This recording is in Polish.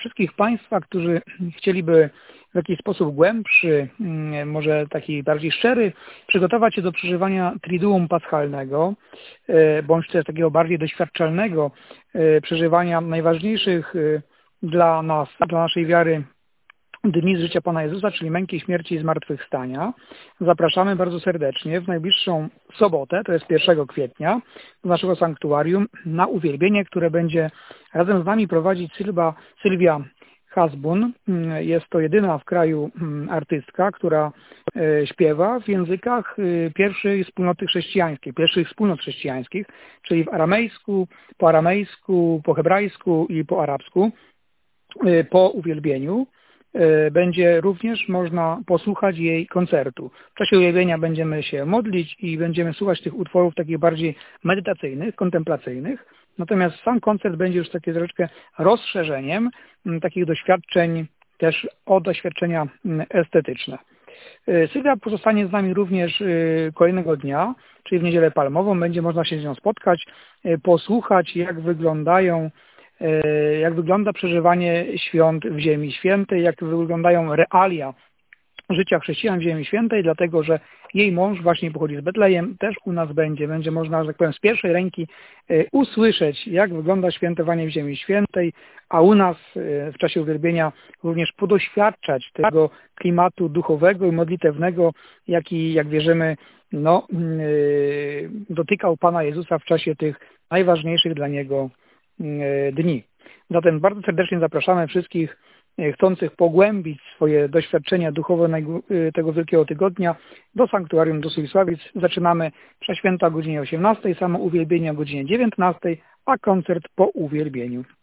wszystkich Państwa, którzy chcieliby w jakiś sposób głębszy, może taki bardziej szczery, przygotować się do przeżywania Triduum Paschalnego, bądź też takiego bardziej doświadczalnego przeżywania najważniejszych dla nas, dla naszej wiary dni z życia Pana Jezusa, czyli męki, śmierci i zmartwychwstania. Zapraszamy bardzo serdecznie w najbliższą sobotę, to jest 1 kwietnia, do naszego sanktuarium na uwielbienie, które będzie razem z nami prowadzić Sylwia Hasbun. Jest to jedyna w kraju artystka, która śpiewa w językach pierwszych wspólnot chrześcijańskich, czyli w po aramejsku, po hebrajsku i po arabsku. Po uwielbieniu będzie również można posłuchać jej koncertu. W czasie uwielbienia będziemy się modlić i będziemy słuchać tych utworów takich bardziej medytacyjnych, kontemplacyjnych. Natomiast sam koncert będzie już takie troszeczkę rozszerzeniem takich doświadczeń, też o doświadczenia estetyczne. Sylwia pozostanie z nami również kolejnego dnia, czyli w Niedzielę Palmową. Będzie można się z nią spotkać, posłuchać, jak wygląda przeżywanie świąt w Ziemi Świętej, jak wyglądają realia życia chrześcijan w Ziemi Świętej, dlatego że jej mąż właśnie pochodzi z Betlejem, też u nas będzie można, że tak powiem, z pierwszej ręki usłyszeć, jak wygląda świętowanie w Ziemi Świętej, a u nas w czasie uwielbienia również podoświadczać tego klimatu duchowego i modlitewnego, jaki, jak wierzymy, dotykał Pana Jezusa w czasie tych najważniejszych dla Niego dni. Zatem bardzo serdecznie zapraszamy wszystkich chcących pogłębić swoje doświadczenia duchowe tego Wielkiego Tygodnia do Sanktuarium do Sulisławic. Zaczynamy prześwięta o godzinie 18, samo uwielbienie o godzinie 19, a koncert po uwielbieniu.